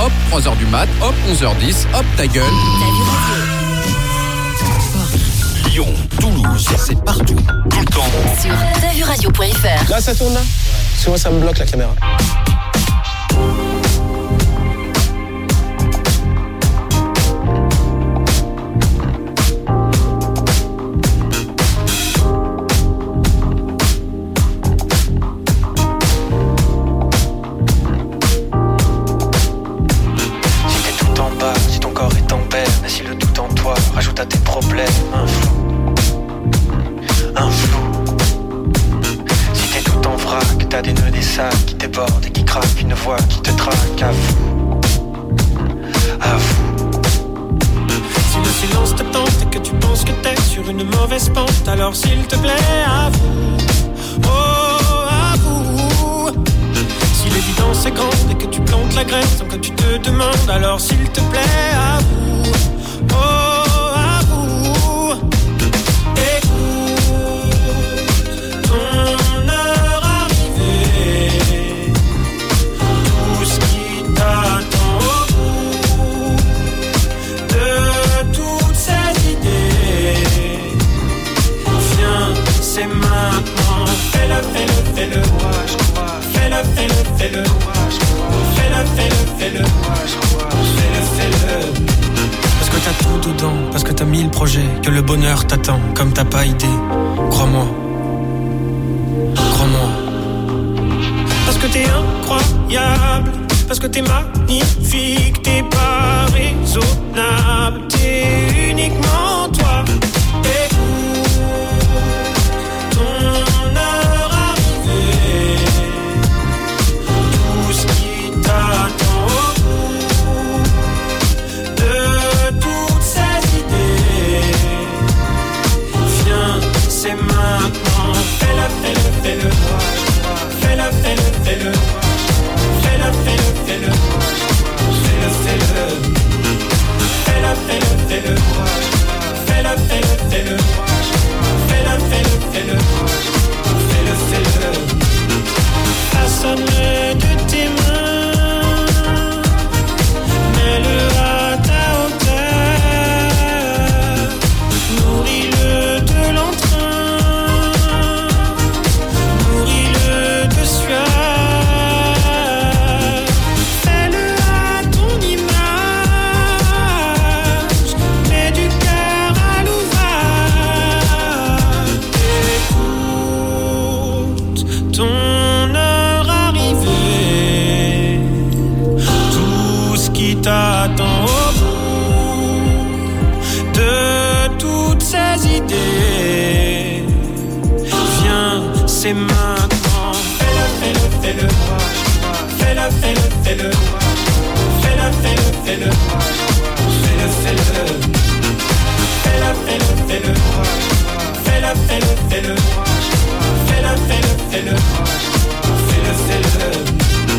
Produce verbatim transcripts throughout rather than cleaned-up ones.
hop, trois heures du mat, hop, onze heures dix, hop, ta gueule. Lyon, Toulouse, c'est partout, tout le temps. Sur t'as vu radio point f r. Là, ça tourne là. Parce que moi, ça me bloque la caméra. Rajoute à tes problèmes un flou, un flou. Si t'es tout en vrac, t'as des nœuds, des sacs qui débordent et qui craquent, une voix qui te traque. À vous, à vous. Si le silence te tente et que tu penses que t'es sur une mauvaise pente, alors s'il te plaît, à vous, oh, à vous. Si l'évidence est grande et que tu plantes la graine sans que tu te demandes, alors s'il te plaît, à vous, oh. Fais-le, moi je crois. Fais-le, fais-le, fais-le, moi je crois. Fais-le, fais-le, fais-le, moi je crois. Fais-le, fais-le. Parce que t'as tout dedans, parce que t'as mille projets, que le bonheur t'attend, comme t'as pas idée. Crois-moi, crois-moi. Parce que t'es incroyable, parce que t'es magnifique, t'es pas raisonnable, t'es uniquement toi. Et fais-le, moi je crois. Fais-le, fais-le, fais-le, moi je crois. Fais-le, fais-le, fais-le, moi je crois. Fais-le, fais-le. Fais-le, fais-le, fais-le, moi je crois. Fais-le, fais-le, fais-le, moi je crois. Fais-le, fais-le, fais-le, moi je crois. Fais-le, fais-le. Façonne-le de tes mains, mets-le à ta hauteur, nourris-le de l'entrain. T'attends au bout de toutes ces idées. Viens, c'est maintenant. Fais-le, fais-le, fais-le, moi je crois. Fais-le, fais-le, fais-le, moi je crois. Fais-le, fais-le, fais-le, moi je crois. Fais-le, fais-le. Fais-le, fais-le, fais-le, moi je crois. Fais-le, fais-le, fais-le, moi je crois. Fais-le, fais-le, fais-le, moi je crois. Fais-le, fais-le.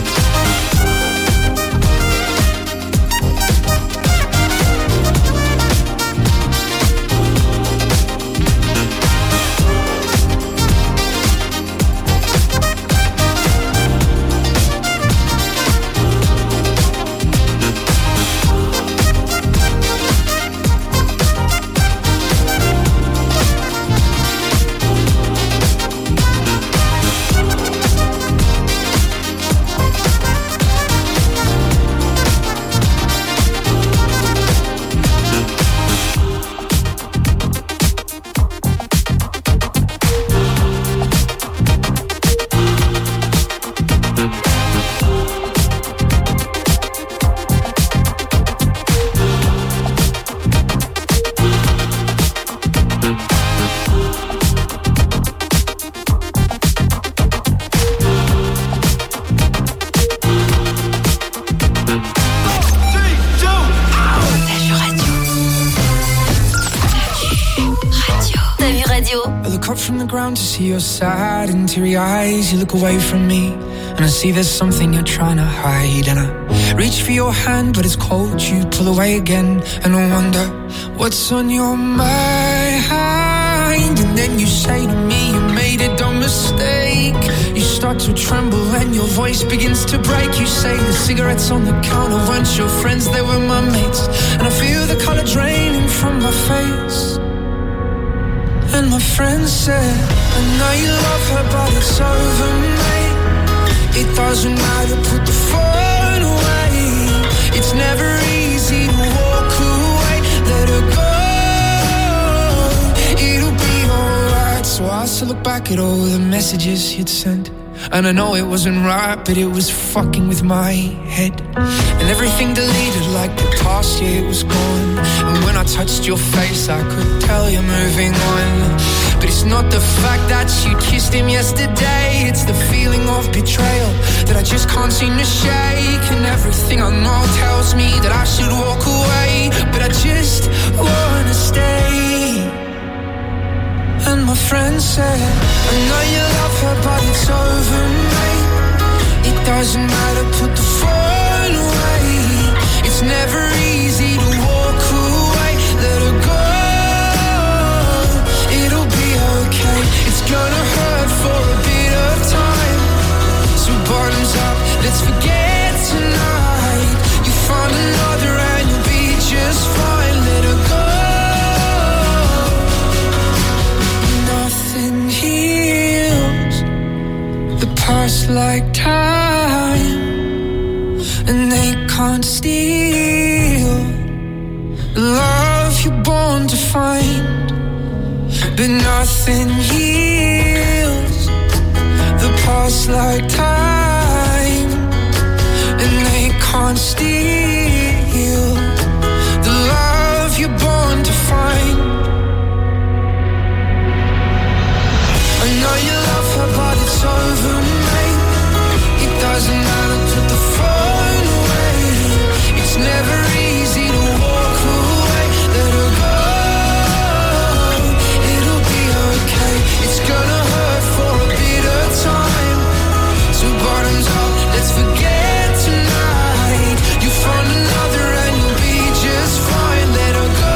To see your sad and teary eyes, you look away from me, and I see there's something you're trying to hide. And I reach for your hand, but it's cold. You pull away again, and I wonder what's on your mind. And then you say to me, you made a dumb mistake. You start to tremble and your voice begins to break. You say the cigarettes on the counter weren't your friends, they were my mates. And I feel the color draining from my face. And my friend said, I know you love her but it's over, mate. It doesn't matter, put the phone away. It's never easy to walk away. Let her go, it'll be alright. So I still look back at all the messages you'd sent, and I know it wasn't right, but it was fucking with my head. And everything deleted like the past year was gone. And when I touched your face I could tell you're moving on. But it's not the fact that you kissed him yesterday, it's the feeling of betrayal that I just can't seem to shake. And everything I know tells me that I should walk away, but I just wanna stay. And my friend said, I know you love her but it's over, mate. It doesn't matter, put the phone away. It's never easy to walk away. Let her go, it'll be okay. It's gonna hurt for a bit of time. So bottoms up, let's forget tonight. You find another and you'll be just fine. Let her go. Nothing heals the past like time, and they can't steal the love you're born to find. But nothing heals the past like time, and they can't steal the love you're born to find. I know you love her but it's over, mate. It doesn't matter, put the phone away. It's never easy to walk away. Let her go, it'll be okay. It's gonna hurt for a bit of time. So bottoms up, let's forget tonight. You find another and you'll be just fine. Let her go,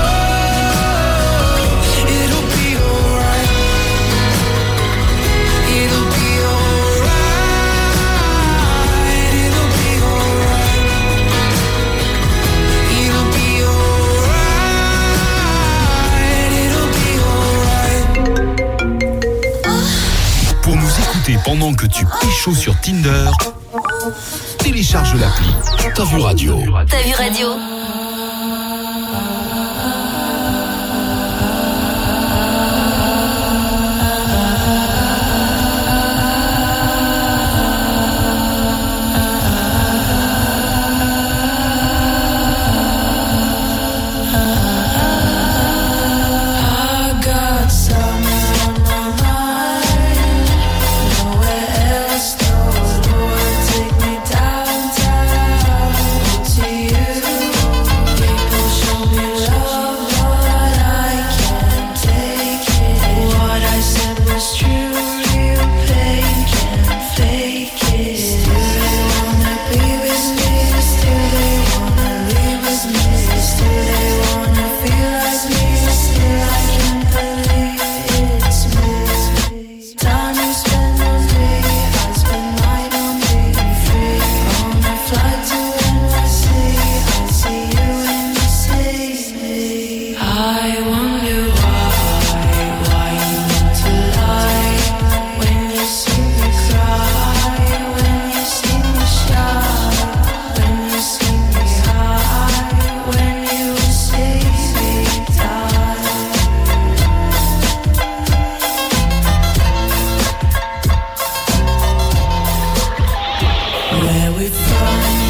it'll be alright. It'll be alright. It'll be alright. It'll be alright. It'll be alright. Pour nous écouter pendant que tu pécho sur Tinder, télécharge l'appli T'as vu radio. T'as vu radio?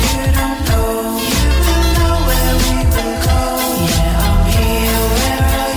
Where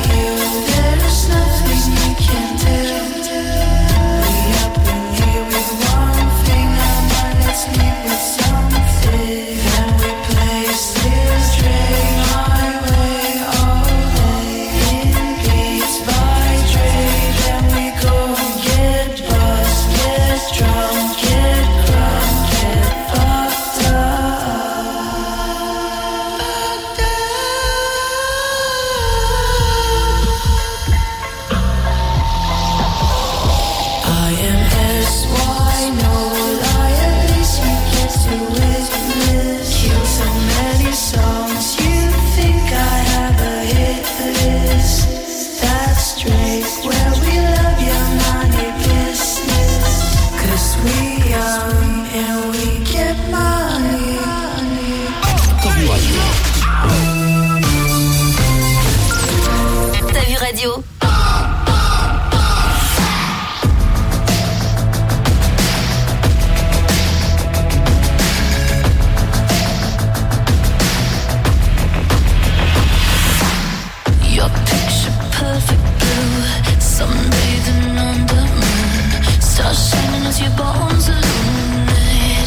Radio. Your picture perfect blue, sunbathing on the moon, stars shining as your bones illuminate.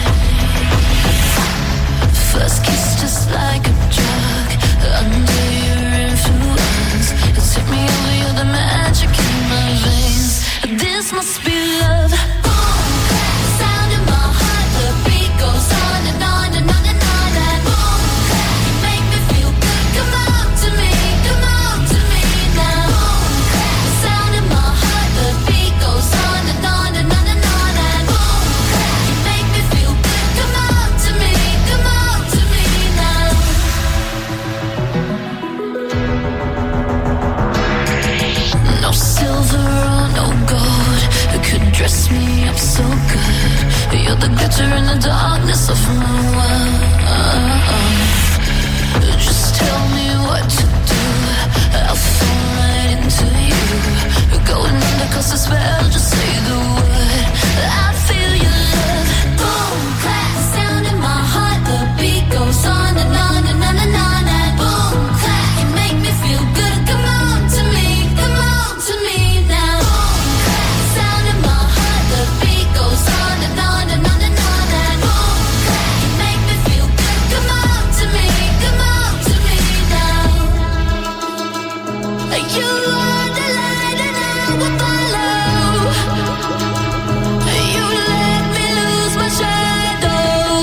First kiss just like a drug, under your influence, you take me over, you're the magic in my veins. This must be love. Boom, clap, sound in my heart, the beat goes on and on and on and on and boom, clap, you make me feel good. Come on to me, come on to me now. Boom, clap, sound in my heart, the beat goes on and on and on and on and boom, clap, you make me feel good. Come on to me, come on to me now. No silver or no gold could dress me up so good. You're the glitter in the darkness of my world. Just tell me what to do, I'll fall right into you. Going under 'cause the spell, just say the word, I feel your love. Boom, clap, sound in my heart, the beat goes on and on and on and on and boom, clap, you make me feel good. Come on to me, come on to me now. Boom, clap, sound in my heart, the beat goes on and on and on and on and boom, clap, you make me feel good. Come on to me, come on to me now. You are the light and I will follow. You let me lose my shadow.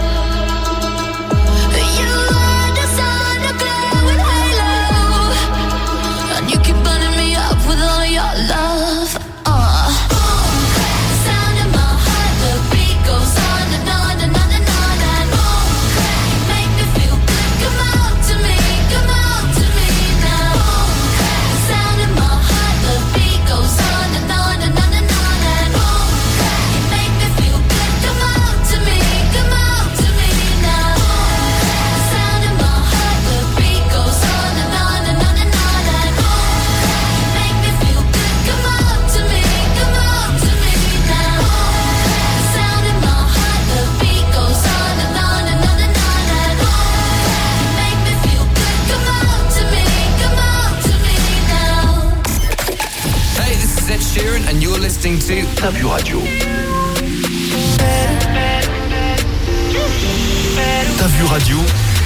You are the sun, the glowing halo, and you keep burning me up with all your love. Uh. Boom, clap, sound in my heart, the beat goes on and on and on and on and boom, clap, you make me feel good. Come on to me, come on to me now. Boom, clap, sound in my heart, the beat goes on and on and on and on and boom, clap, you make me feel good. Come on to me, come on to me now. Sound in my heart, the beat goes on and on and on and on and boom, clap, you make me feel good. Come on to me, come on to me now. Sound in my heart, the beat goes on and on and on and on and boom, clap, you make me feel good. Come on to me, come on to me now. Hey, this is Ed Sheeran, and you're listening to T'as vu radio. T'as vu radio.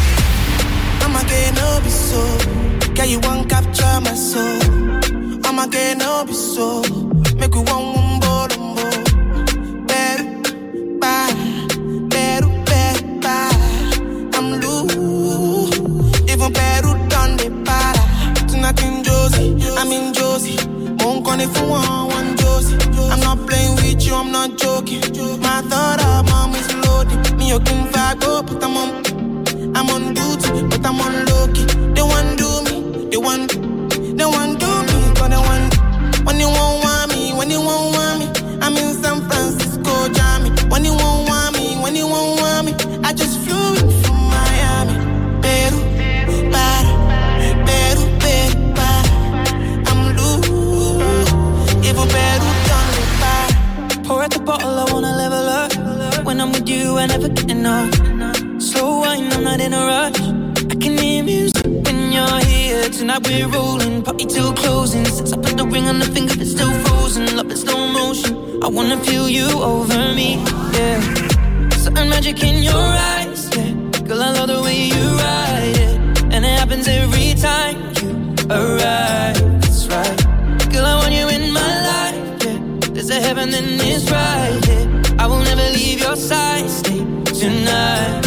I'ma get no be so. Girl, you won't capture my soul. I'ma get no be so. Make you one one bolombo. Better, bye. Better, better, bye. I'm loose. Even better done the para. Tonight in Josie, I'm in Josie. Won't call if you want one Josie. I'm not playing with you, I'm not joking. My thought of mom is loaded. Me, you can vibe up, but I'm on. I'm on duty, but I'm on low key. They want do me, they want, they want do me, but they want. When you won't want me, when you won't want me, I'm in San Francisco, Jammy. When you won't want me, when you won't want me, I just flew in from Miami. Peru, para, Peru, Peru, para. I'm loose, even Peru done the para. Pour out the bottle, I wanna level up. When I'm with you, I never get enough. Slow wine, I'm not in a rush. I can hear music when you're here. Tonight we're rolling, party till closing. Since I put the ring on the finger, it's still frozen. Love in slow motion, I wanna feel you over me, yeah. Certain magic in your eyes, yeah. Girl, I love the way you ride it, and it happens every time you arrive. That's right, girl, I want you in my life, yeah. There's a heaven and it's right here, yeah. I will never leave your side, stay tonight.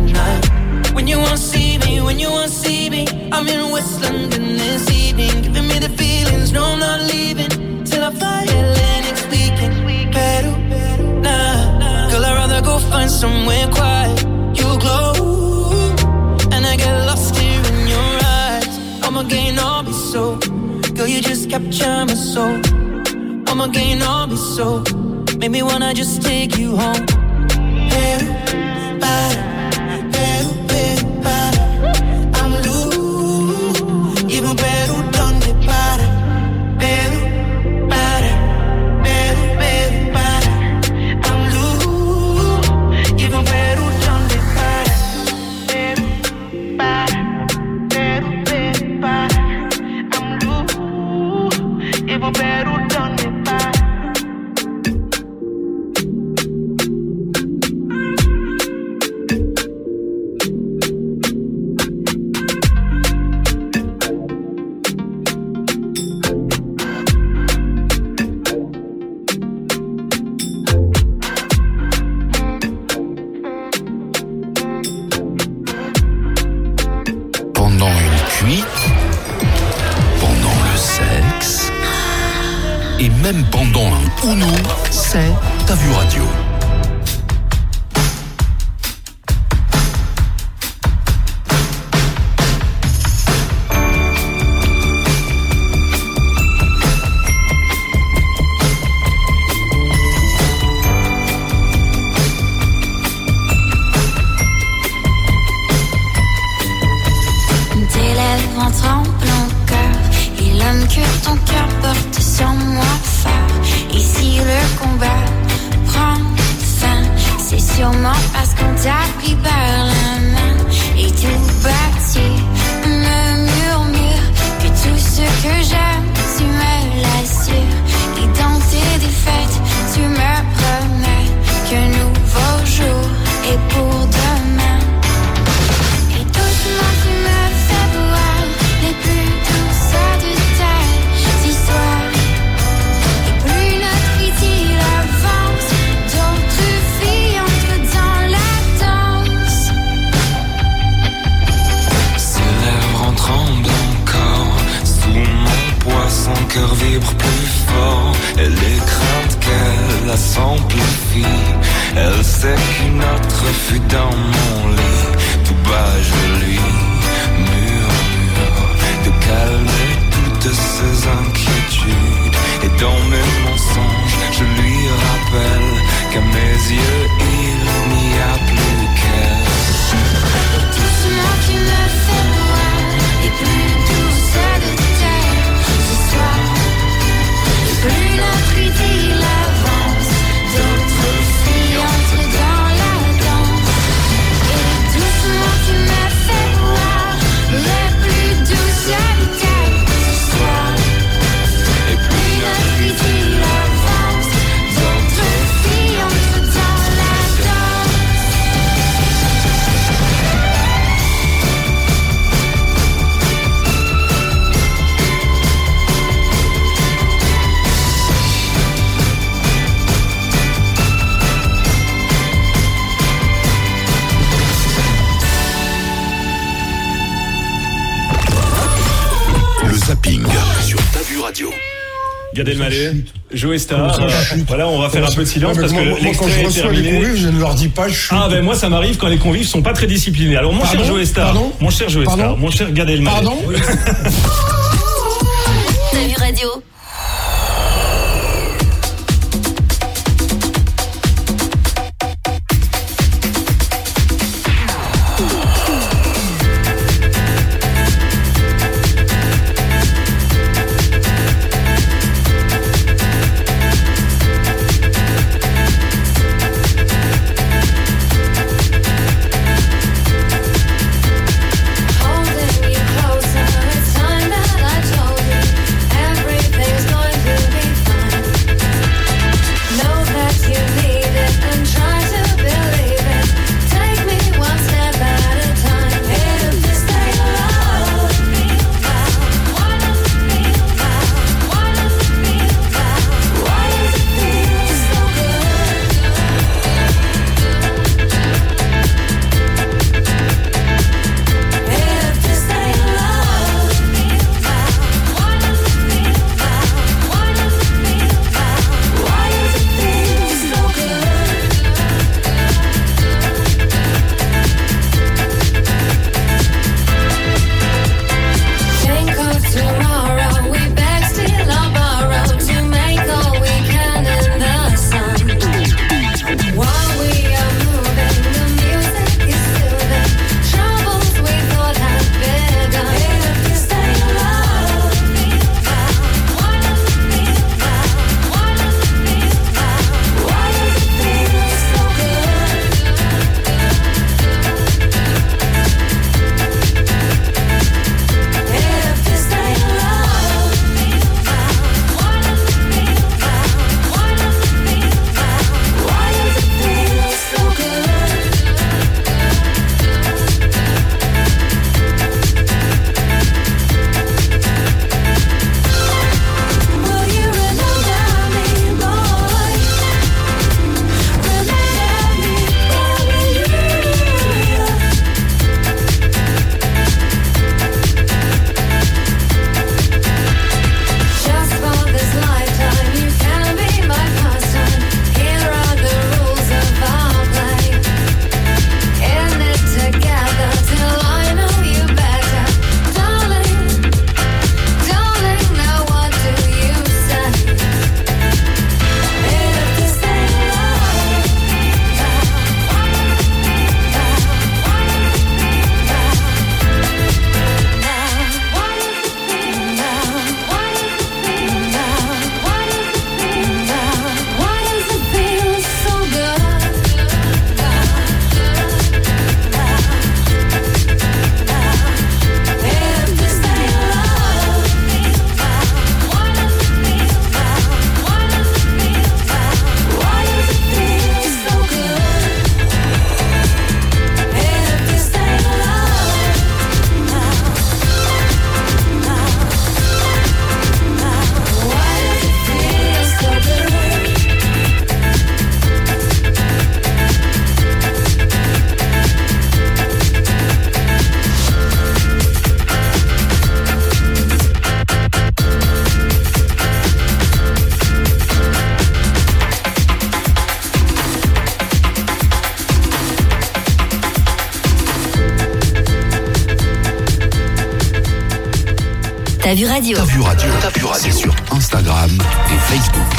When you won't see me, when you won't see me, I'm in West London this evening, giving me the feelings, no I'm not leaving, till I fly Atlantic weekend. Peru, nah, girl I'd rather go find somewhere quiet. You glow, and I get lost here in your eyes. I'ma gain all be so, girl you just capture my soul. I'ma gain all be so, make me wanna just take you home. Peru, para. I'm loose, even better done the para. et même pendant un Uno, c'est T'as vu radio. Que ton cœur porte sans moi fort. Et si le combat prend fin, c'est sûrement parce qu'on t'a pris par la main. Et tout bâti me murmure que tout ce que j'aime, tu me l'assures. Et dans tes défaites, tu me promets qu'un nouveau jour est pour demain. Et doucement tu me fais voir les plus douces de son cœur vibre plus fort. Elle est crainte qu'elle la s'amplifie. Elle sait qu'une autre fut dans mon lit. Tout bas je lui murmure de calmer toutes ses inquiétudes. Et dans mes mensonges je lui rappelle qu'à mes yeux il n'y a plus qu'elle. Et doucement tu me fais voir les plus douces de terre. Plus notre idylle avance, d'autres filles entrent dans la danse. Et doucement tu me fais voir les plus douces habitables ce soir. Et plus notre idylle avance, d'autres filles entrent dans la danse. Le zapping sur T'as vu radio. Gad Elmaleh, Joe Star. Euh, voilà, on va faire un peu de silence parce que moi, l'extrait quand je est reçois terminé. les convives, je ne leur dis pas je suis. Ah ben moi ça m'arrive quand les convives sont pas très disciplinés. Alors mon Pardon cher Joe Star, Pardon mon cher Joe Star, mon cher Gad Elmaleh. Pardon. T'as vu radio. Holding you closer, it's time that I told you everything. T'as vu radio. T'as vu radio. T'as vu radio. C'est sur Instagram et Facebook.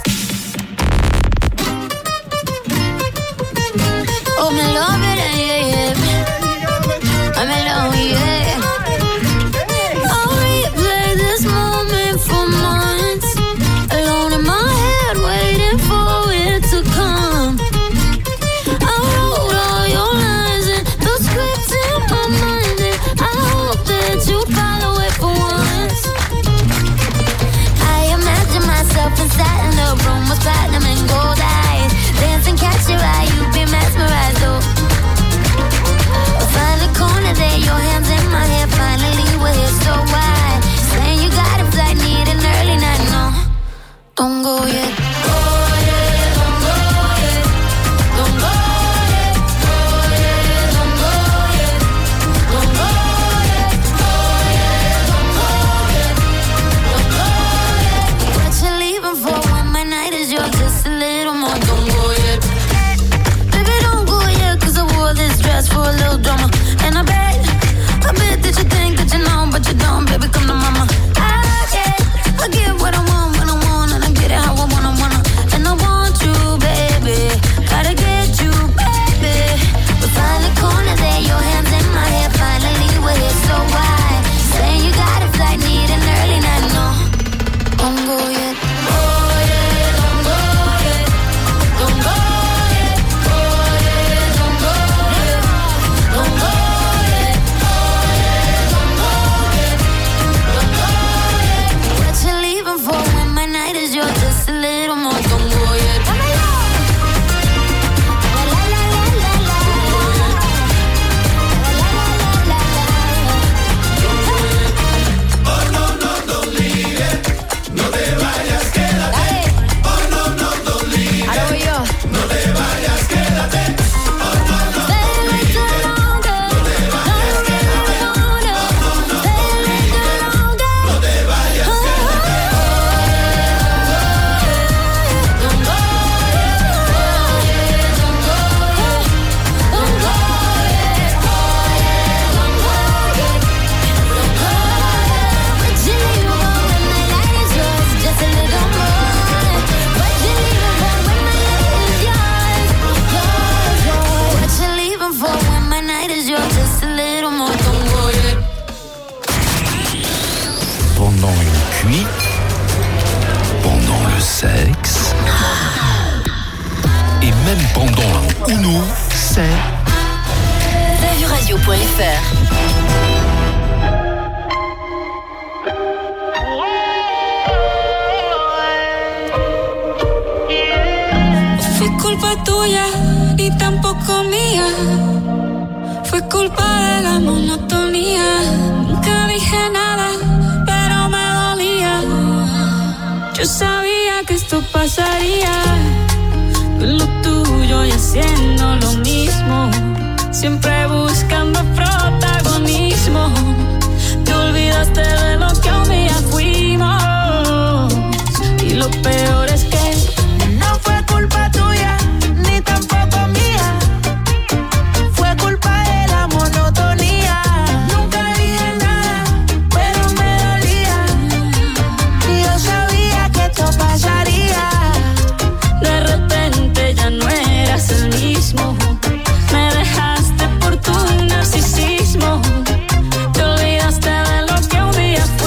Oh, me love it, yeah, yeah. I'm alone, yeah. I'll replay this moment for months. Alone in my head, waiting for it to come. I wrote all your lines and the scripts in my mind, and I hope that you follow it for once. I imagine myself inside in the room with platinum and gold eyes, dancing, catch your eye, you be mesmerized, oh. Find a corner there, your hands in my hair, finally we're here, so why? Saying you got a flight, need an early night, no, don't go yet. For a little drama, and I bet, I bet that you think that you know, but you don't, baby, come to mama. I get, I get what I want when I want, and I get it how I wanna, wanna, and I want you, baby, gotta get you, baby. We find a corner there, your hands in my hair, finally we're here, so why? Saying you got a flight, need an early night, no, don't go yet. Oh yeah, don't go yet, don't go. Just a little more, don't go yet. Oh no, no, don't leave it. No te vayas, quédate. Oh no, no, don't leave it. No te vayas, quédate. Oh no, no, don't leave it. No te vayas, quédate. Oh no, no, don't leave it. No te vayas, quédate. Pendant une cuite, pendant le sexe, et même pendant un Uno, c'est t'as vu radio point f r. Fue culpa tuya y tampoco mía. Fue culpa de la monotonía. Nunca dije nada, pero me dolía. Yo sabía que esto pasaría. Tú en lo tuyo y haciendo lo mismo. Siempre buscando protagonismo. Te olvidaste de lo que un día fuimos. Y lo peor es que no fue culpa tuya, ni tampoco mía. Fue culpa de la monotonía. Nunca dije nada, pero me dolía. Y yo sabía que esto pasaría. de repente ya no eras el mismo. Me dejaste por tu narcisismo. Te olvidaste de lo que un día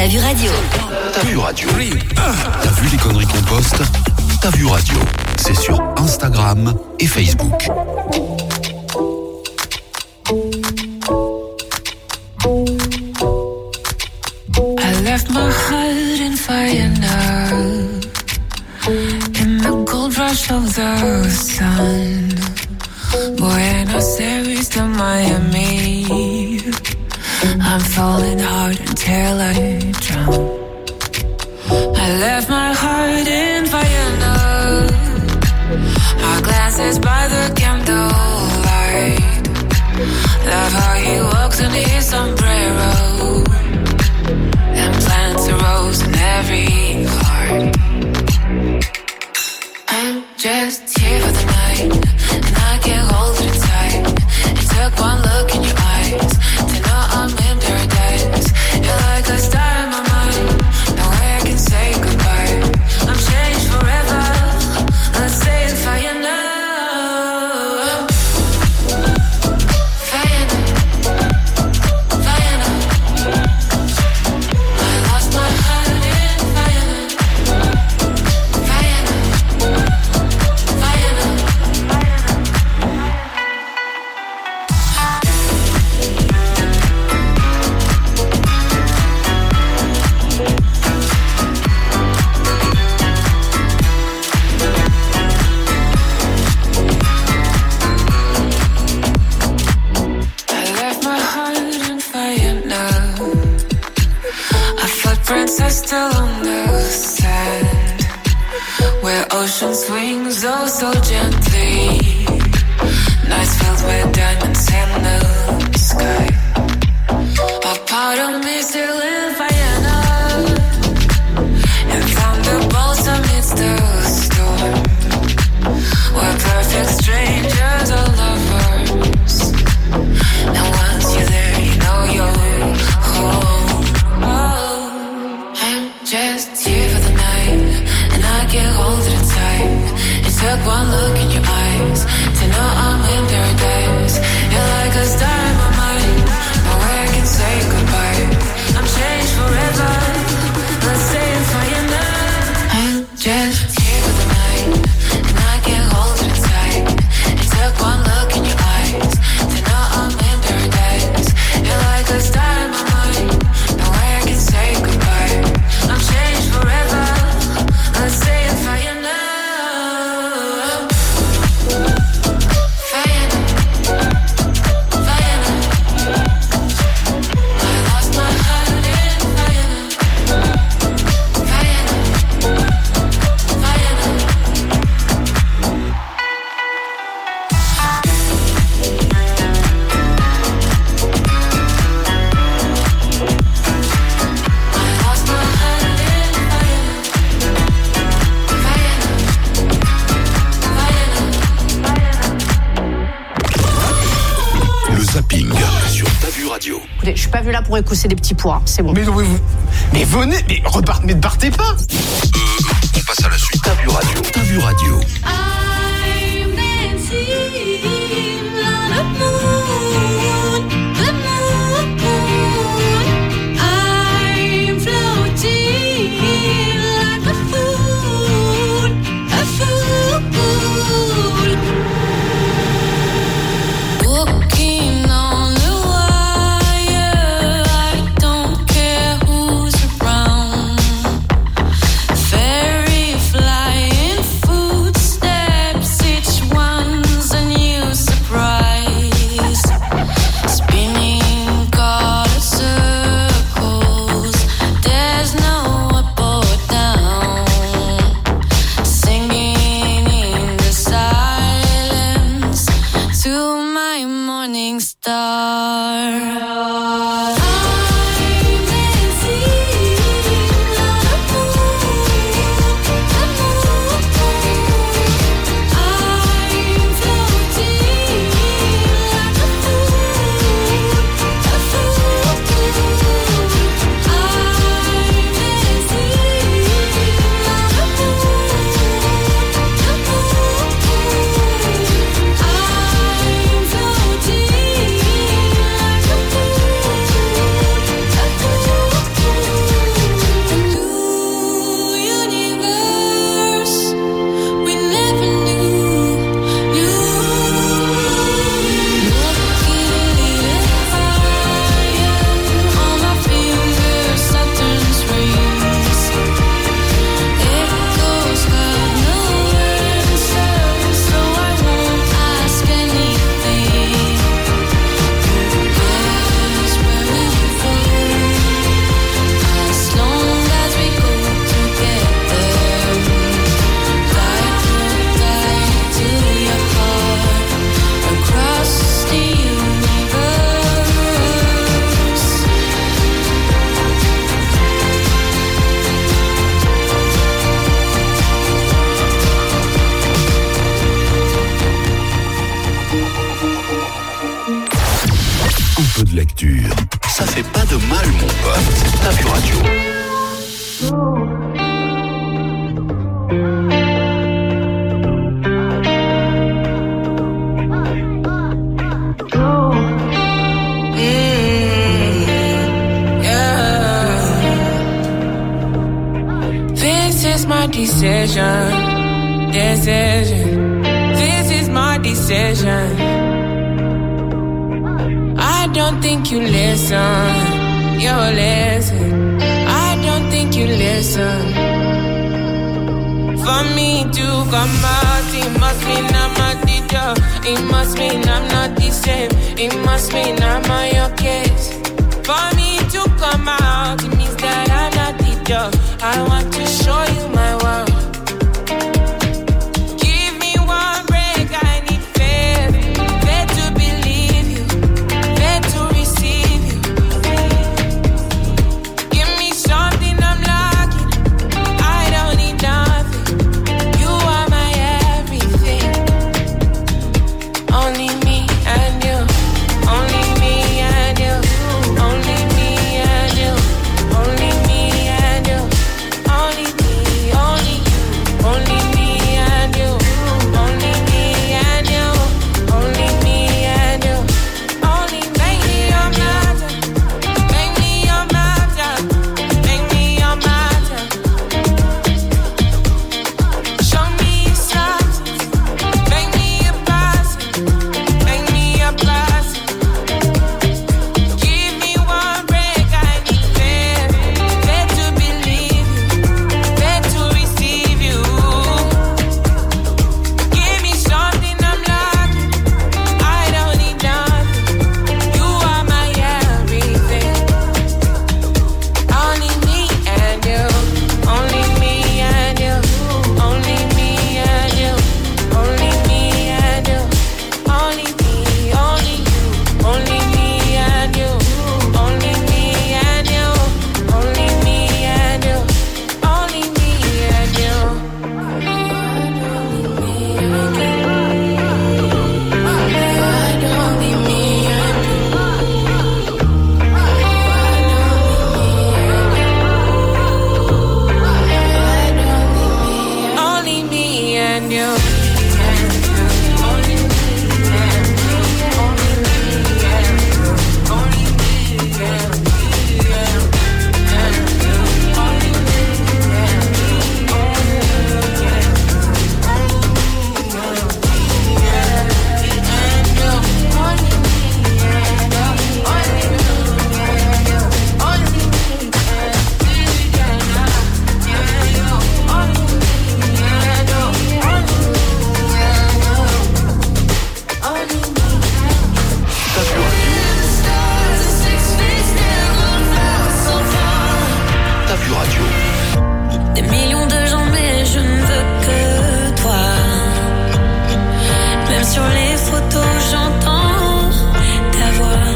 T'as vu radio. T'as vu radio. T'as vu les conneries qu'on poste? T'as vu radio. C'est sur Instagram et Facebook. I left my heart in fire now, in the gold rush of the sun. Buenos Aires to Miami, I'm falling hard until I drown. I left my heart in fire now, our glances by the candlelight. Love how he walks in his sombrero, and plants a rose in every heart. I'm just here for the night, and I can't hold it tight. It took one look in your eyes to know I'm in paradise. You're like a star in my mind, no way I can say goodbye. I'm changed forever, let's say it's fire now. Are still on the sand, where ocean swings oh so gently. Nights filled with diamonds in the sky. A part of me still in fire now, and thunderbolts amidst the storm. We're perfect strangers or lovers, and once you're there, you know you're home. Just here for the night, and I can't hold it tight. It took one look in your eyes to know I'm in paradise. You're like a star in my mind, no way I can say goodbye. I'm changed forever, let's say it's fire now. I'm just here for the night, and I can't hold it tight. It took one look in your eyes to know I'm in paradise. You're like a star in my mind, no way I can say goodbye. I'm changed forever, let's say it's fire now. Fire now, fire now. I lost my heart in fire now. Fire now, fire now. I lost my heart in fire now. Fire now, fire now. Le zapping sur T'as vu radio. Écoutez, je suis pas venu là pour écousser des petits pois, c'est bon. Mais, mais, vous, mais venez, mais repart, mais ne partez pas. Euh, on passe à la suite. T'as vu radio. T'as vu radio. I'm dancing on the moon, the moon. I'm floating like a fool, a fool. Walking on the wire, I don't care who's around. Fairy flying footsteps. de mal, mon pote. T'as vu radio. Decision, decision. This is my decision. I don't think you listen. You listen. I don't think you listen. For me to come out, it must mean I'm a teacher. It must mean I'm not the same. It must mean I'm on your case. For me to come out, it means that I'm not the job. I want to show you my world. Give me one break, I need faith. Faith to believe you, faith to receive you. Give me something I'm lacking, I don't need nothing. You are my everything. Only me and you, only me and you, only me and you, only me and you, only me, only you, only me and you, only me and you, only me and you, only make me your matter, make me your matter, make me your matter. Show me your signs, make me a person, make me a person. Give me one break, I need faith, faith to believe you, faith to receive you. Give me something I'm lacking, I don't need nothing. You are my everything. Only me and you, only me and you, only me and you, only me and you, only me, only you, only me and you, only me and you, only me and you, only me and you. Only me and you. T'as vu radio. Des millions de gens, mais je ne veux que toi. Même sur les photos, j'entends ta voix.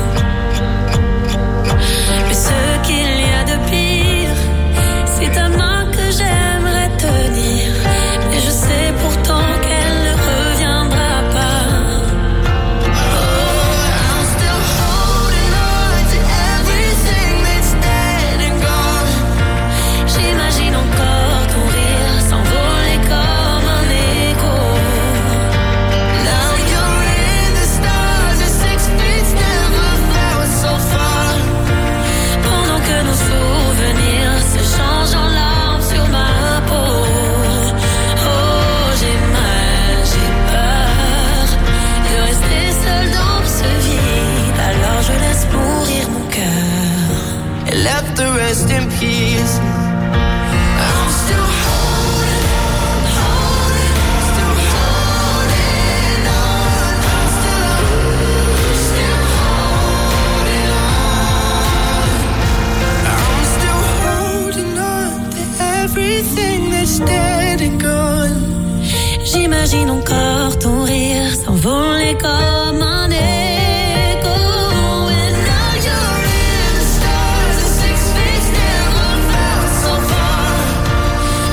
Mais ce qu'il y a de pire, c'est ta main que j'aimerais tenir. Mais je sais pourtant qu'elle ne reviendra pas. I'm still holding on to everything that's dead and gone. J'imagine encore ton rire s'envoler comme un écho. Now you're in the stars, and six feet never felt so far. Pendant que nos souvenirs se changent en larmes sur ma peau. Oh, j'ai mal, j'ai peur de rester seule dans ce vide. Alors je laisse mourir mon cœur et left the rest in peace. I'm still holding on, holding on, still holding on. I'm still, still holding on. I'm still holding on to everything that's dead and gone. J'imagine encore ton rire s'envoler comme un écho. And now you're in the stars, and six feet never felt so far.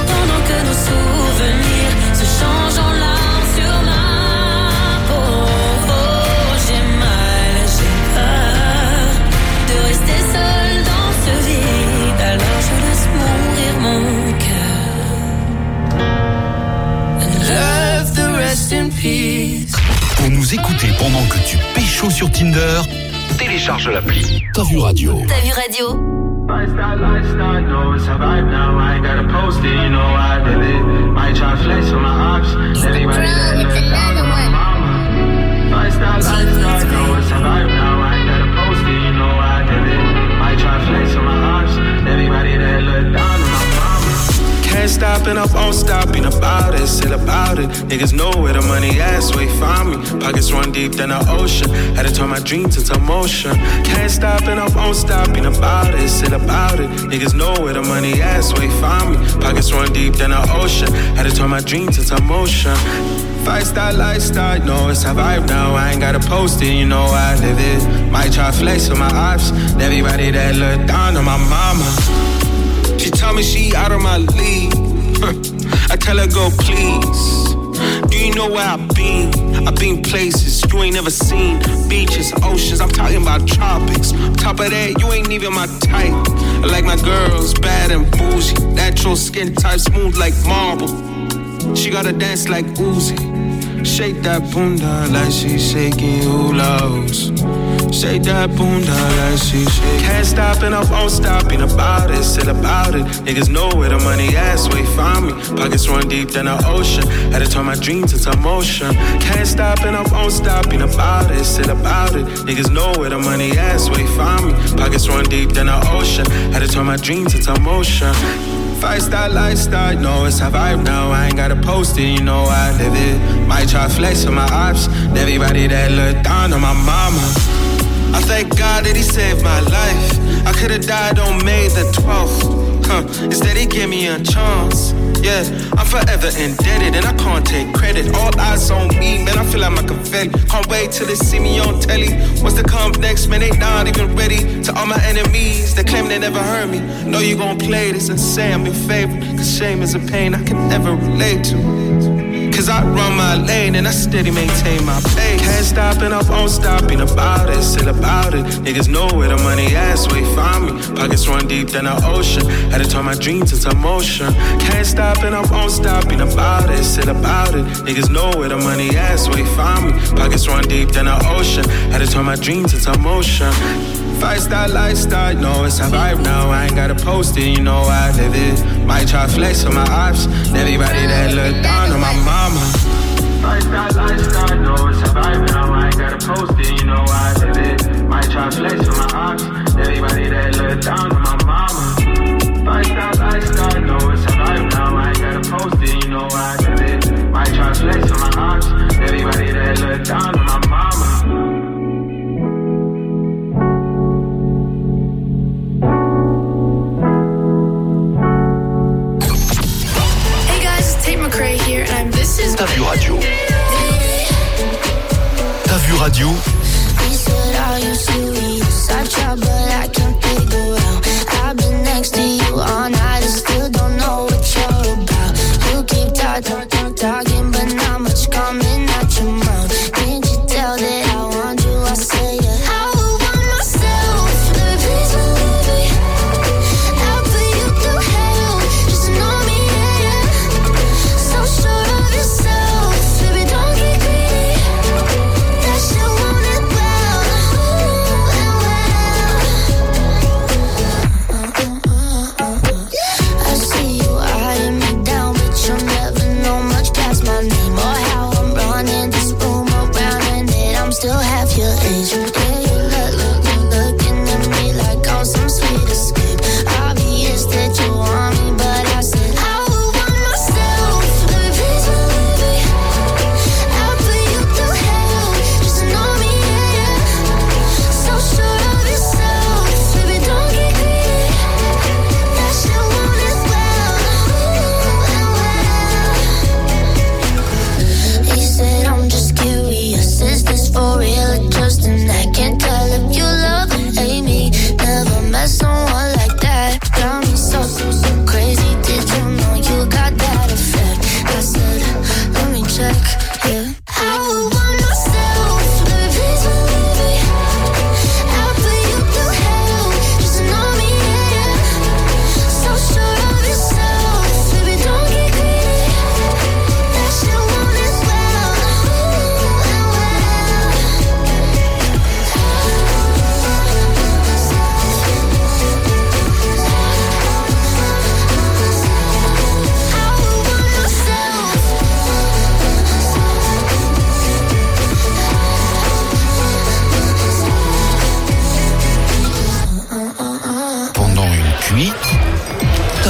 chaud sur Tinder? Télécharge l'appli T'as vu radio. T'as vu radio. Lifestyle, lifestyle, no, it's a vibe now. I ain't gotta post it, you know I did it. Might try flex on my ops. Everybody that look down on my mama. Lifestyle, lifestyle, no, it's a vibe now. I ain't gotta post it, you know I did it. Might try flex on my ops. Everybody that look down on my mama. Can't stop and I won't stop, ain't about it, still about it. Niggas know where the money at, so they find me. Pockets run deep than the ocean. Had to turn my dreams into motion. Can't stop and I won't stop, ain't about it, still about it. Niggas know where the money at, so they find me. Pockets run deep than the ocean. Had to turn my dreams into motion. Lifestyle, lifestyle, no, it's a vibe now. I ain't gotta post it, you know I live it. Might try flex with my ops. Everybody that look down on my mama. She tell me she out of my league. I tell her go please. Do you know where I've been? I've been places you ain't never seen. Beaches, oceans, I'm talking about tropics. On top of that, you ain't even my type. I like my girls bad and bougie. Natural skin type, smooth like marble. She gotta dance like Uzi. Shake that bunda like she's shaking hula-hoos. Shake that bunda like she's shaking. Can't stop and I won't stop, ain't about it, still about it. Niggas know where the money at, so they find me. Pockets run deep than the ocean. Had to turn my dreams into motion. Can't stop and I won't stop, ain't about it, still about it. Niggas know where the money at, so they find me. Pockets run deep than the ocean. Had to turn my dreams into motion. Lifestyle, lifestyle, no, it's a vibe now. I ain't gotta post it, you know I live it. Might try flex with my ops. Everybody that look down on my mama. I thank God that he saved my life. I could've died on May the twelfth. Huh, instead he gave me a chance. Yeah, I'm forever indebted and I can't take credit. All eyes on me, man, I feel like Machiavelli. Can't wait till they see me on telly. What's to come next, man, they not even ready. To all my enemies, they claim they never heard me. Know you gon' play this and say I'm your favorite. Cause shame is a pain I can never relate to. Cause I run my lane and I steady maintain my pace. Can't stop and I won't stop, ain't about it, still about it. Niggas know where the money at, so they find me. Pockets run deep than the ocean. Had to turn my dreams into motion. Can't stop and I won't stop, ain't about it, still about it. Niggas know where the money at, so they find me. Pockets run deep than the ocean. Had to turn my dreams into motion. Lifestyle, lifestyle, no, it's a vibe now. I ain't gotta post it, you know I live it. Might try flex with my ops. Everybody that look down on my mama. Lifestyle, lifestyle, no, it's a vibe now. I ain't gotta post it, you know I live it. Might try flex with my ops. Everybody that look down on my mama. Lifestyle, lifestyle, no, it's a vibe now. I ain't gotta post it, you know I live it. Might try flex with my ops. Everybody that look down on my mama. Here, and this is T'as vu radio. T'as vu radio. We said all you serious. I try, but I can't get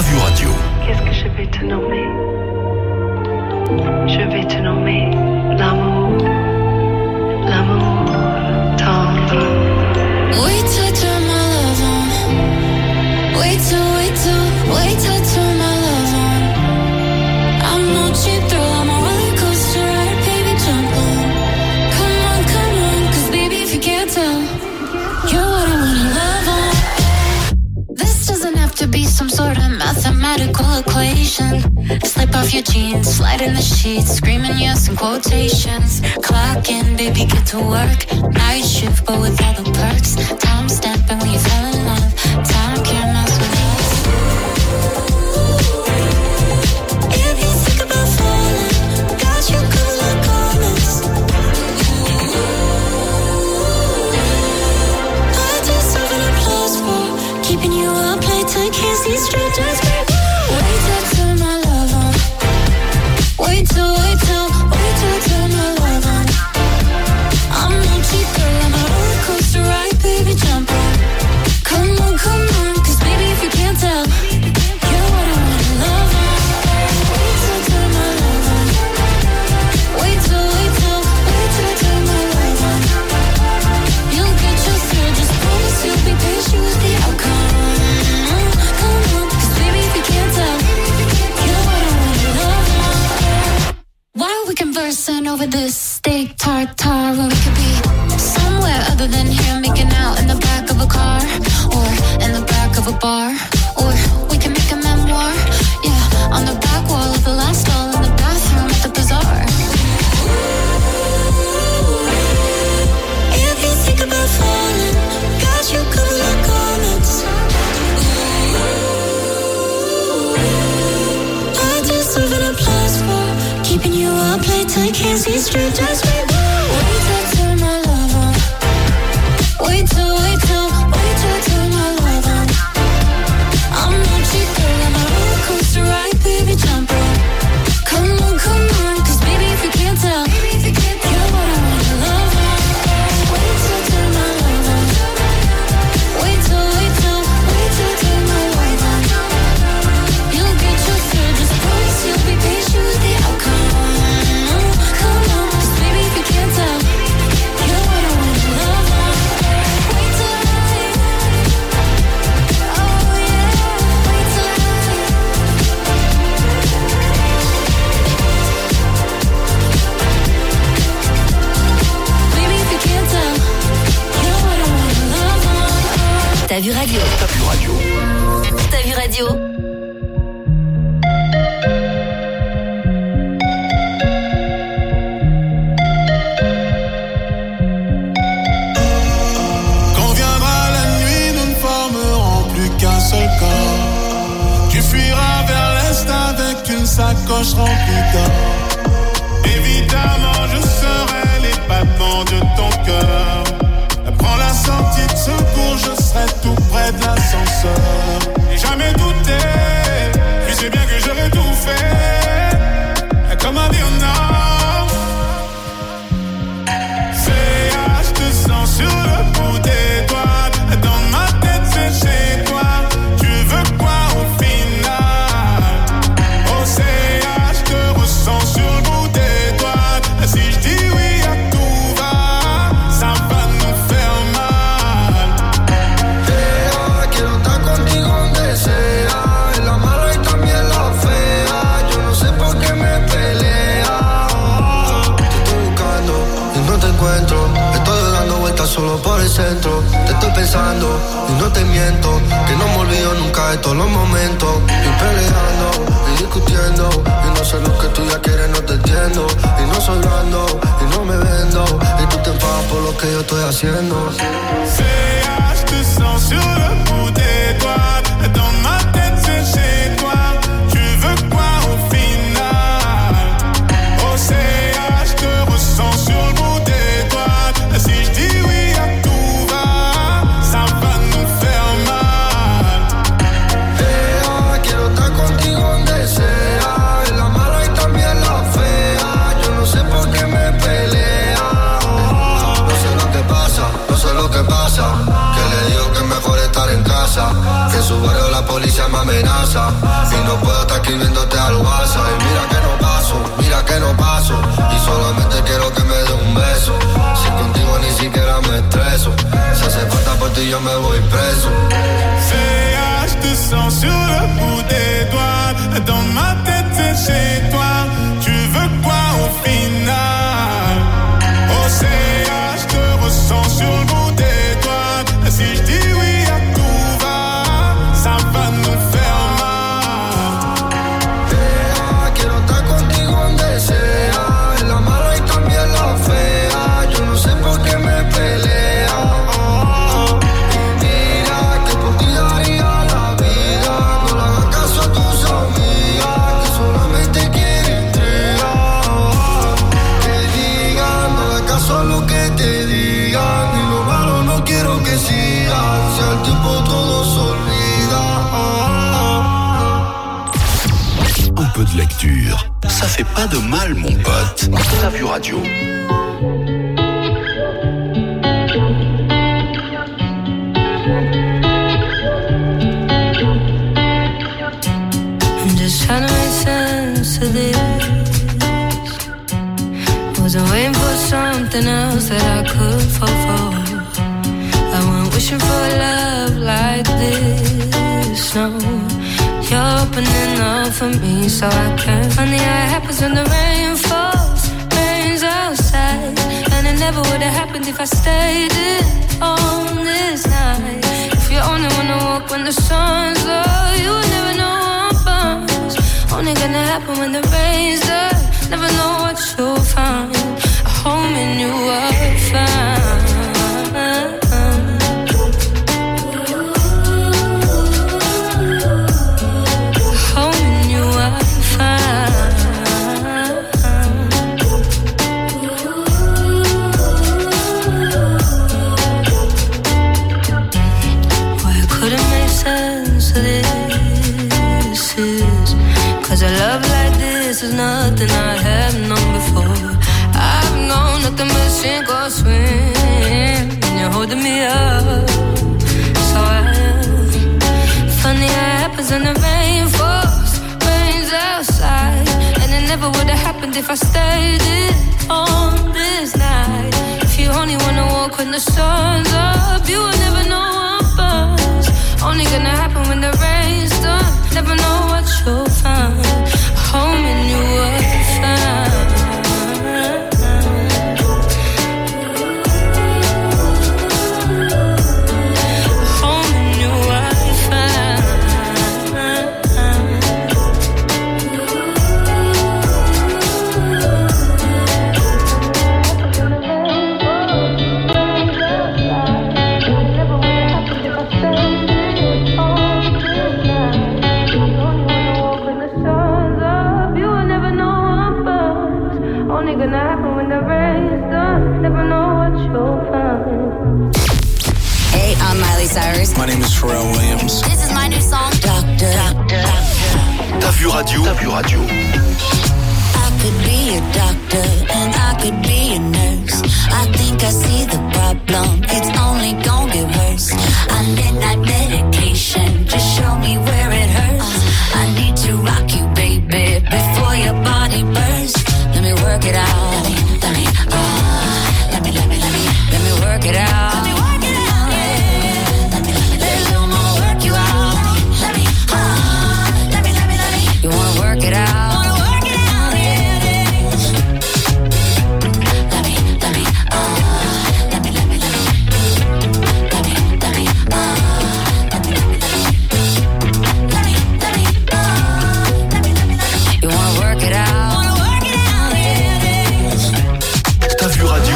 vue radio. Qu'est-ce que je vais te nommer? Je vais te nommer l'amour, l'amour tendre. Wait till I turn my love on. Wait till, wait till, wait till I turn my love on. I'm no cheap thrill, I'm a roller coaster ride, baby, jump on. Come on, come on, cause baby, if you can't tell, you're what I wanna love on. This doesn't have to be some sort of mathematical equation. Slip off your jeans, slide in the sheets, screaming yes in quotations. Clock in, baby, get to work. Night shift, but with all the perks. Time stamping when you fell in love. Time can't mess with us. If you think about falling, got you covered like garments. I deserve an applause for keeping you up late till you can't see straight. Just wait till I turn my love on. Wait till, wait till, wait till I turn my love on. I'm no cheap girl, I'm a roller coaster ride, baby, jump on. Come on, come on, cause baby, if you can't tell, you're what I wanna love on. Wait till I turn my love on. Wait till, wait till, wait till I turn my love on. You'll get your thrill, just promise you'll be patient with the outcome. Come on, cause baby, if you can't tell, you're what I wanna love on. While we conversing over this steak tartare, when we could be somewhere other than here, making out in the back of a car, or in the back of a bar, or we can make a memoir, yeah, on the back wall of the last stall in the bathroom at the bazaar. If you think about falling, got you covered like garments. I deserve an applause for keeping you up late till you can't see straight. Just wait, wait till I turn my love on. Wait till, wait till, wait till I turn my love on. I'm no cheap girl, I'm a roller coaster ride, baby, jump on. Come on, come on, cause baby, if you can't tell, you're what I wanna love on. Wait till I turn my love on. Wait till, wait till, wait till I turn my love on. You'll get your thrill, just promise you'll be patient with the outcome. Come on, cause baby, if you can't tell, you're what I wanna love on. Wait till I, oh yeah, wait till I. Baby, if you can't tell, you're what I wanna love on. T'as vu radio? T'as vu radio. T'as vu radio? Quand viendra la nuit, nous ne formerons plus qu'un seul corps. Tu fuiras vers l'est avec une sacoche remplie d'or. Évidemment, je serai les battements de ton cœur. Prends la sortie de secours, je serai tout près de l'ascenseur. J'ai jamais douté, tu sais bien que j'aurais tout fait. Comme un Vietnam. C'est ah, je te sens sur le bout des doigts. Dans ma tête, c'est chez toi. Tu veux quoi au final? Oh, c'est ah, je te ressens sur le bout des doigts. Si je dis oui à tout va, ça va nous faire mal. Yeah, quiero estar contigo donde sea, en la mala y también la fea. Yo no sé por qué me pelea. Te estoy buscando y no te encuentro. Estoy dando vueltas solo por el centro. Te estoy pensando y no te miento, que no me olvido nunca de todos los momentos. Y peleando y discutiendo, y no sé lo que tú ya quieres, no te entiendo. Y no soy blando y no me vendo, y tú te enfadas por lo que yo estoy haciendo. C'est ah, je te sens sur le bout des doigts. Dans ma tête, c'est chez toi. Tu veux quoi au final? Oh, c'est ah, je te ressens sur le bout des doigts. Si je dis oui à tout va, ça va nous faire mal. Yeah, quiero estar contigo donde sea, en la mala y también la fea. Yo no sé por qué me pelea. No sé lo que pasa, no sé lo que pasa, que le digo que es mejor estar en casa, que en su barrio la la policía me amenaza y no puedo estar escribiéndote al WhatsApp. Y mira que no paso, mira que no paso, y solamente quiero que me dé un beso. Si contigo ni siquiera me estreso, si hace falta por ti yo me voy preso. C H, je te sens sur le bout des doigts. Dans ma tête c'est chez toi. Tu veux quoi au final? Oh C H, je te ressens sur le bout des doigts. Si je dis oui à tout va, ça va nous faire mal. Vea, quiero estar contigo donde sea, en la mala y también la fea. Yo no sé por qué me pelea. Y mira que por ti daría la vida. No le hagas caso a tus amigas que solamente quieren entregar. Que digan, no hagas caso a lo que te digan. Y lo malo no quiero que siga. Si al tiempo todo se olvida. Un peu de lecture, ça fait pas de mal, mon pote. T'as vu radio? I'm just trying to make sense of this. Wasn't waiting for something else that I could fall for. I wasn't wishing for love like this. No, you're opening up for me, so I can. Funny how it happens when the rain falls, rains outside, and it never would have happened if I stayed in on this night. If you only wanna walk when the sun's low, you would never know I'm bummed. Only gonna happen when the rain's done. Never know what you'll find. A home in you will find. Cause a love like this is nothing I have known before. I've known nothing but sink or swim, and you're holding me up. So I am. Funny how it happens when the rain falls, rains outside, and it never would have happened if I stayed in on this night. If you only wanna walk when the sun's up, you will never know I'm buzzed. Only gonna happen when the rain's done. Never know what you'll find. A home in you will find. A home in you will find. Gonna happen when the rain's done. Never know what you'll find. Hey, I'm Miley Cyrus. My name is Pharrell Williams. This is my new song, Doctor. T'as vu radio? T'as vu radio? I could be a doctor and I could be a nurse. I think I see the problem. It's only gonna get worse. I midnight medication. Just show me where it hurts. I need to rock you, baby, before your body bursts. Let me work it out. Let me, let me, uh, let me, let me, let me, let me work it out. Let me work it out. Yeah. Let me, let me, let me, little more work you out. Let me, uh, let me, let me, let me. You wanna work it out? Wanna work it out? Yeah. Let me, let me, uh, let me, let me, let me, let me, let me, uh, let me, let me, let me, let me, let me, uh, let me, let me, let me. You wanna work it out? T'as vu radio?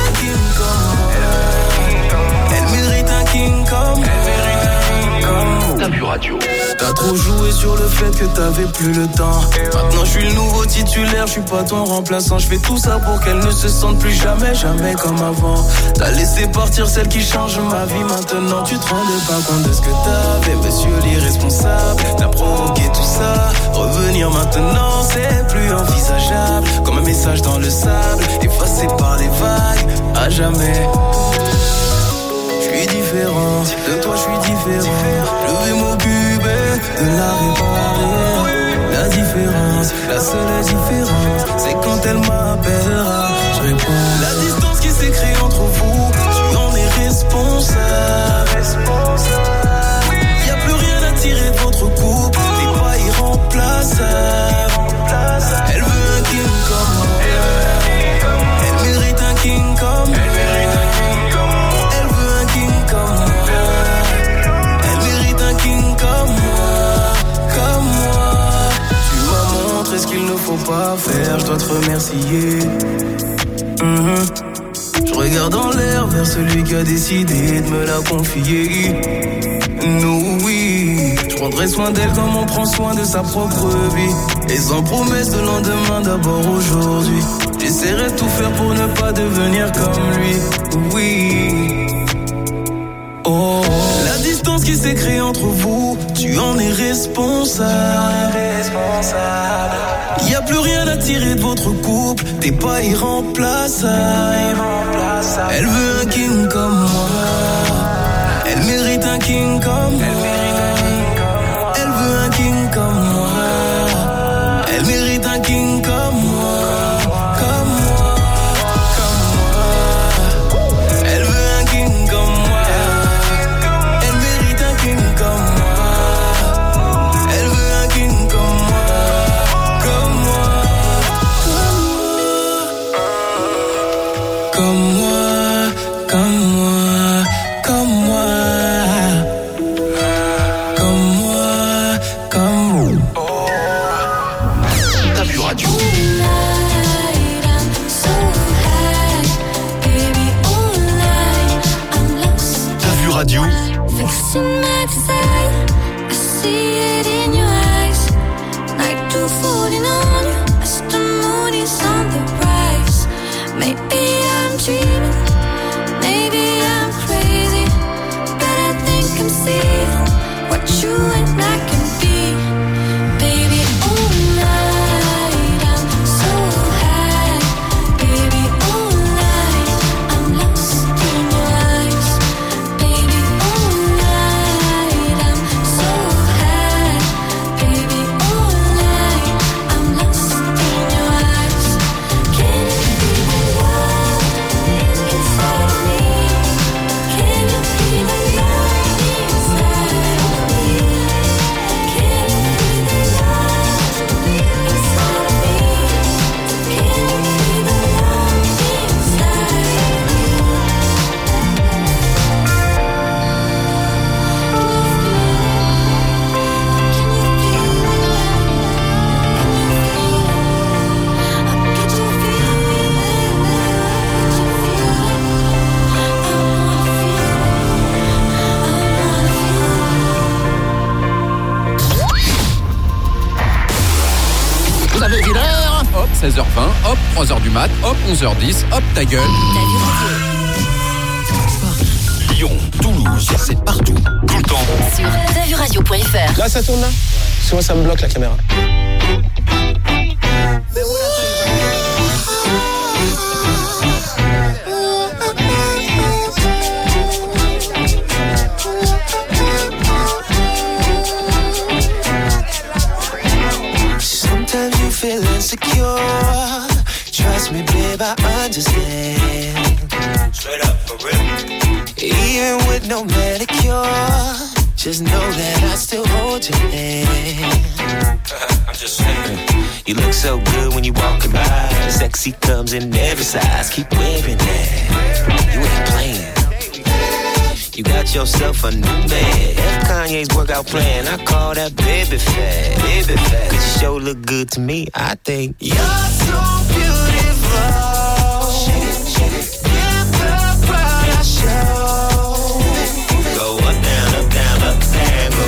Elle mérite un King Kong. T'as vu radio? T'as trop joué sur le fait que t'avais plus le temps. Maintenant je suis le nouveau titulaire, je suis pas ton remplaçant. Je fais tout ça pour qu'elle ne se sente plus jamais, jamais comme avant. T'as laissé partir celle qui change ma vie. Maintenant tu te rendais pas compte de ce que t'avais. Monsieur l'irresponsable, t'as provoqué tout ça. Revenir maintenant c'est plus envisageable. Comme un message dans le sable, effacé par les vagues, à jamais. Je suis différent, de toi je suis différent. Je vais m'occuper seule différence, c'est quand elle m'appellera, je réponds. La distance qui s'est créée entre vous, tu en es responsable. Y'a plus rien à tirer de votre couple, t'es pas irremplaçable. Elle veut un king comme moi, elle mérite un king comme moi. Elle veut un king comme moi, elle mérite un king comme moi, comme moi. Tu m'as montré ce qu'il ne faut pas faire, je dois te remercier. Mm-hmm. Je regarde en l'air vers celui qui a décidé de me la confier. Nous, oui, je prendrai soin d'elle comme on prend soin de sa propre vie. Et sans promesse de lendemain, d'abord aujourd'hui. J'essaierai de tout faire pour ne pas devenir comme lui. Oui. Oh, la distance qui s'est créée entre vous, tu en es responsable. Y'a plus rien à tirer de votre couple, t'es pas irremplaçable. Elle veut un king comme moi, elle mérite un king comme moi. Elle veut un king comme moi, elle mérite un king comme moi, comme moi, comme moi. Elle veut un king comme moi, elle mérite un king comme moi. Elle veut un king comme moi, comme moi, comme moi, comme moi, comme moi, comme moi, comme moi. T'as vu radio? T'as vu radio? Fixing my desire, I see it in your eyes. Night two falling on you, as the moon is on the rise. Maybe I'm dreaming, maybe I'm crazy, but I think I'm seeing what you and I can be. Baby, all night I'm so high. Baby, all night I'm lost in your eyes. Baby, all night I'm so high. Baby, all night I'm lost in your eyes. Can you feel the love inside of me? Can you feel the love inside of me? Can you feel the love inside of me? Can you feel the love inside of Vous avez vu l'heure? Hop, seize heures vingt, hop, trois heures du mat, hop, onze heures dix, hop, ta gueule. Lyon, Toulouse, c'est partout, tout le temps. Sur t'as vu radio point f r. Là, ça tourne là? Parce que moi, ça me bloque la caméra. Sometimes you feel insecure. Trust me, babe, I understand. Straight up, for real. Even with no manicure, just know that I still hold your hand. I'm just saying. You look so good when you walking by. Sexy comes in every size. Keep wearing that. You ain't playing. You got yourself a new man. F Kanye's workout plan, I call that baby fat. Baby fat. Cause you sure look good to me, I think. You're so